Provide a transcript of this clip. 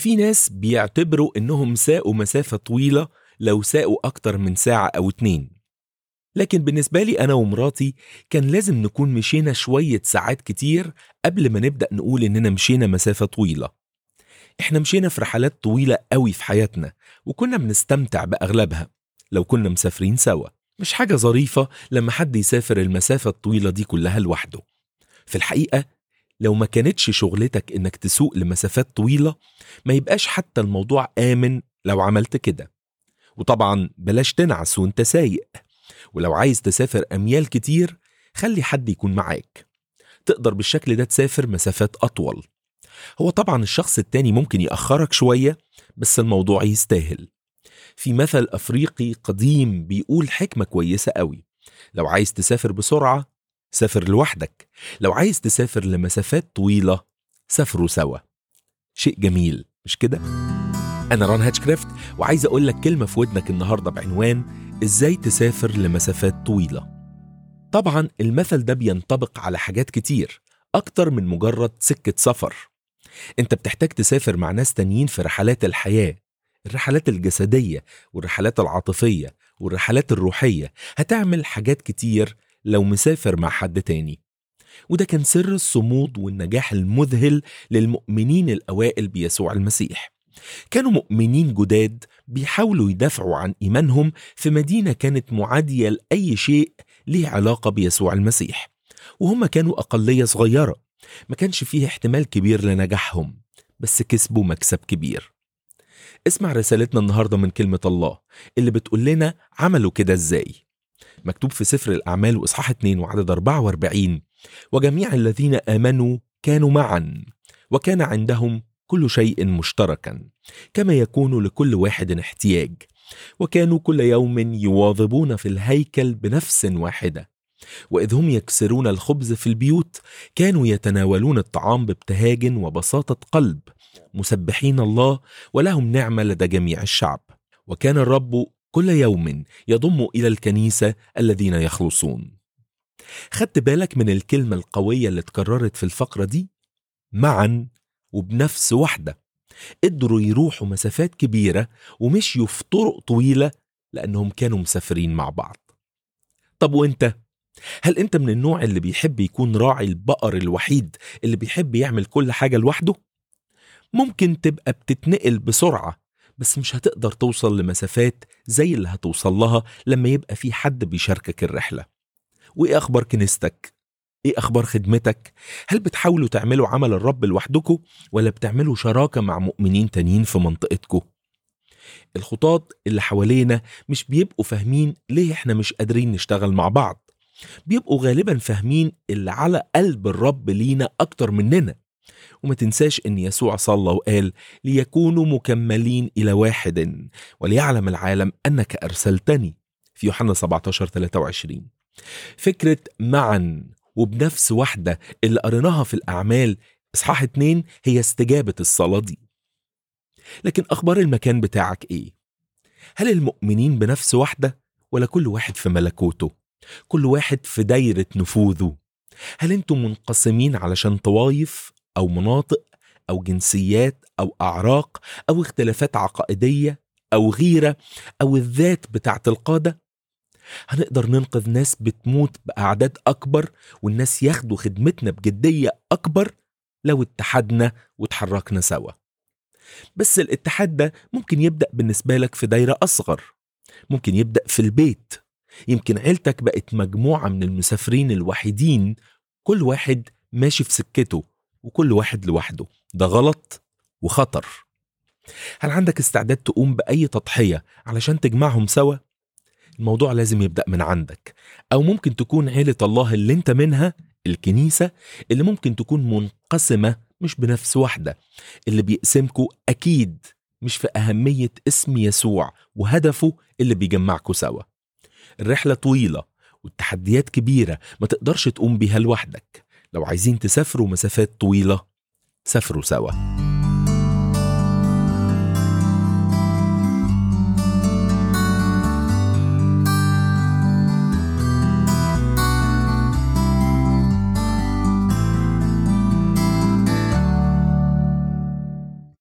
في ناس بيعتبروا إنهم ساقوا مسافة طويلة لو ساقوا أكتر من ساعة أو 2. لكن بالنسبة لي أنا ومراتي كان لازم نكون مشينا شوية ساعات كتير قبل ما نبدأ نقول إننا مشينا مسافة طويلة. إحنا مشينا في رحلات طويلة قوي في حياتنا، وكنا بنستمتع بأغلبها لو كنا مسافرين سوا. مش حاجة ظريفة لما حد يسافر المسافة الطويلة دي كلها لوحده. في الحقيقة لو ما كانتش شغلتك إنك تسوق لمسافات طويلة، ما يبقاش حتى الموضوع آمن لو عملت كده. وطبعا بلاش تنعس وانت سايق. ولو عايز تسافر أميال كتير، خلي حد يكون معاك، تقدر بالشكل ده تسافر مسافات أطول. هو طبعا الشخص التاني ممكن يأخرك شوية، بس الموضوع يستاهل. في مثل أفريقي قديم بيقول حكمة كويسة قوي: لو عايز تسافر بسرعة سافر لوحدك، لو عايز تسافر لمسافات طويلة سافروا سوا. شيء جميل مش كده؟ أنا ران هاتشكرافت، وعايز أقول لك كلمة في ودنك النهاردة بعنوان إزاي تسافر لمسافات طويلة. طبعا المثل ده بينطبق على حاجات كتير أكتر من مجرد سكة سفر. أنت بتحتاج تسافر مع ناس تانيين في رحلات الحياة، الرحلات الجسدية والرحلات العاطفية والرحلات الروحية. هتعمل حاجات كتير لو مسافر مع حد تاني. وده كان سر الصمود والنجاح المذهل للمؤمنين الأوائل بيسوع المسيح. كانوا مؤمنين جداد بيحاولوا يدافعوا عن إيمانهم في مدينة كانت معادية لأي شيء ليه علاقة بيسوع المسيح، وهم كانوا أقلية صغيرة، ما كانش فيه احتمال كبير لنجاحهم، بس كسبوا مكسب كبير. اسمع رسالتنا النهاردة من كلمة الله اللي بتقول لنا عملوا كده ازاي. مكتوب في سفر الأعمال وإصحاح 2 وعدد 44: وجميع الذين آمنوا كانوا معا، وكان عندهم كل شيء مشتركا، كما يكون لكل واحد احتياج، وكانوا كل يوم يواظبون في الهيكل بنفس واحدة، وإذ هم يكسرون الخبز في البيوت كانوا يتناولون الطعام بابتهاج وبساطة قلب، مسبحين الله، ولهم نعمة لدى جميع الشعب. وكان الرب كل يوم يضم إلى الكنيسة الذين يخلصون. خدت بالك من الكلمة القوية اللي اتكررت في الفقرة دي؟ معا وبنفس واحدة. قدروا يروحوا مسافات كبيرة ومشيوا في طرق طويلة لأنهم كانوا مسافرين مع بعض. طب وانت؟ هل انت من النوع اللي بيحب يكون راعي البقر الوحيد اللي بيحب يعمل كل حاجة لوحده؟ ممكن تبقى بتتنقل بسرعة، بس مش هتقدر توصل لمسافات زي اللي هتوصل لها لما يبقى في حد بيشاركك الرحلة. وإيه أخبار كنيستك؟ إيه أخبار خدمتك؟ هل بتحاولوا تعملوا عمل الرب لوحدكم، ولا بتعملوا شراكة مع مؤمنين تانيين في منطقتكم؟ الخطاة اللي حوالينا مش بيبقوا فاهمين ليه إحنا مش قادرين نشتغل مع بعض. بيبقوا غالبا فاهمين اللي على قلب الرب لينا أكتر مننا. وما تنساش إن يسوع صلى وقال: ليكونوا مكملين إلى واحد، وليعلم العالم أنك أرسلتني، في يوحنا 17:23. فكرة معا وبنفس واحدة اللي قريناها في الأعمال إصحاح 2 هي استجابة الصلاة دي. لكن أخبار المكان بتاعك إيه؟ هل المؤمنين بنفس واحدة، ولا كل واحد في ملكوته؟ كل واحد في دايرة نفوذه؟ هل انتم منقسمين علشان طوائف أو مناطق أو جنسيات أو أعراق أو اختلافات عقائدية أو غيرة أو الذات بتاعت القادة؟ هنقدر ننقذ ناس بتموت بأعداد أكبر، والناس ياخدوا خدمتنا بجدية أكبر لو اتحدنا وتحركنا سوا. بس الاتحاد ده ممكن يبدأ بالنسبة لك في دايرة أصغر، ممكن يبدأ في البيت. يمكن عيلتك بقت مجموعة من المسافرين الوحيدين، كل واحد ماشي في سكته وكل واحد لوحده. ده غلط وخطر. هل عندك استعداد تقوم بأي تضحية علشان تجمعهم سوا؟ الموضوع لازم يبدأ من عندك. أو ممكن تكون عيلة الله اللي انت منها، الكنيسة اللي ممكن تكون منقسمة مش بنفس واحدة. اللي بيقسمكوا أكيد مش في أهمية اسم يسوع وهدفه اللي بيجمعكوا سوا. الرحلة طويلة والتحديات كبيرة، ما تقدرش تقوم بيها لوحدك. لو عايزين تسافروا مسافات طويلة سافروا سوا.